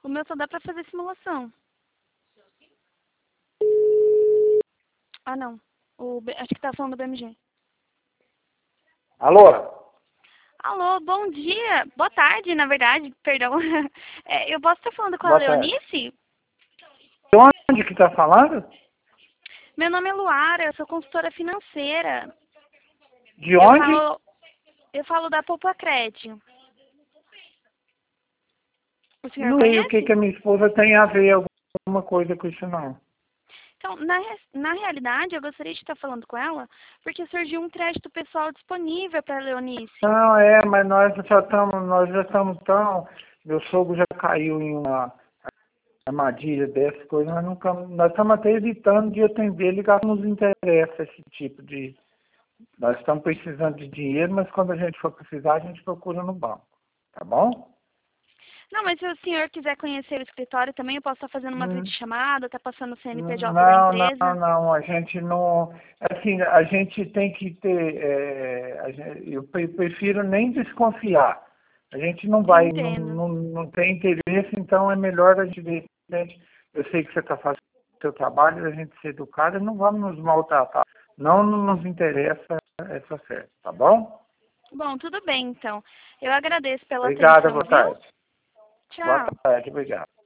O meu só dá pra fazer simulação. Ah, não. Acho que tá falando do BMG. Alô? Alô, bom dia. Boa tarde, na verdade, perdão. Eu posso estar falando com a Boa tarde. Leonice? De onde que tá falando? Meu nome é Luara, eu sou consultora financeira. De onde? Eu falo da Popacred. O senhor Não sei o que conhece? que a minha esposa tem a ver alguma coisa com isso, não. Então, na realidade, eu gostaria de estar falando com ela, porque surgiu um crédito pessoal disponível para a Leonice. Não, mas nós já estamos tão... Meu sogro já caiu em uma armadilha dessas coisas, nós estamos até evitando de atender, ligar, nos interessa esse tipo de... Nós estamos precisando de dinheiro, mas quando a gente for precisar, a gente procura no banco. Tá bom? Não, mas se o senhor quiser conhecer o escritório também, eu posso estar fazendo uma videochamada, tá passando o CNPJ da empresa. Não, a gente não... Assim, a gente tem que ter... eu prefiro nem desconfiar. A gente não vai, Entendo. não tem interesse, então é melhor a gente... Eu sei que você está fazendo o seu trabalho, a gente ser educado, não vamos nos maltratar. Não nos interessa essa oferta, tá bom? Bom, tudo bem, então. Eu agradeço pela Obrigado, atenção, boa viu? tarde. Boa Tchau. tarde, obrigado.